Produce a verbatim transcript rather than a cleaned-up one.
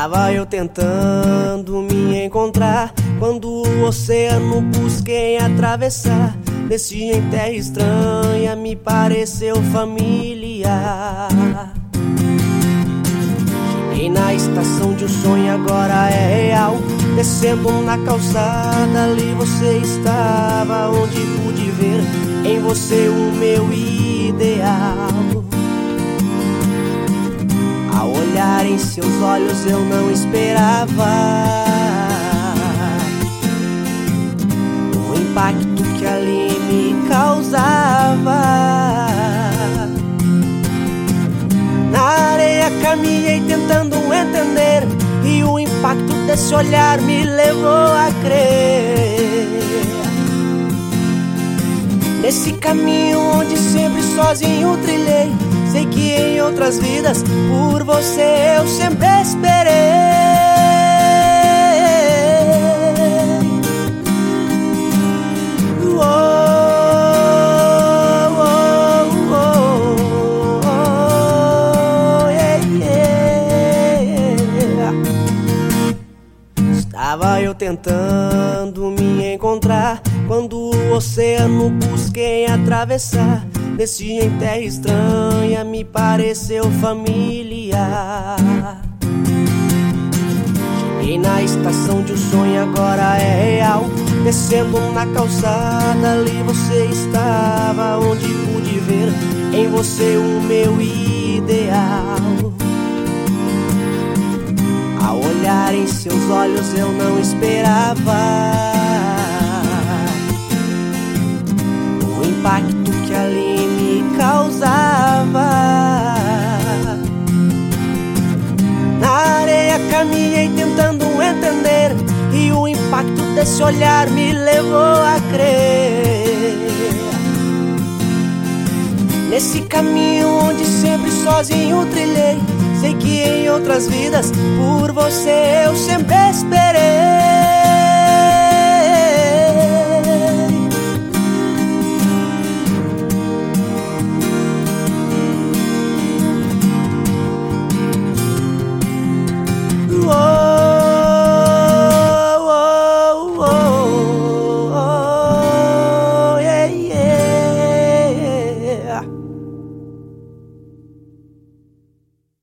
Estava eu tentando me encontrar quando o oceano busquei atravessar. Desci em terra estranha, me pareceu familiar. Cheguei na estação de um sonho, agora é real. Descendo na calçada, ali você estava, onde pude ver em você o meu ideal. Ao olhar em seus olhos eu não esperava o impacto que ali me causava. Na areia caminhei tentando entender, e o impacto desse olhar me levou a crer nesse caminho onde sempre sozinho trilhei. Sei que em outras vidas por você eu sempre esperei. Oh, oh, oh, oh, yeah, yeah. Estava eu tentando me encontrar quando o oceano busquei atravessar. Desci em terra estranha, me pareceu familiar. Cheguei na estação de um sonho, agora é real. Descendo na calçada, ali você estava, onde pude ver em você o meu ideal. Ao olhar em seus olhos eu não esperava o impacto que ali me causava. Na areia caminhei tentando entender, e o impacto desse olhar me levou a crer nesse caminho onde sempre sozinho trilhei. Sei que em outras vidas por você eu sempre esperei.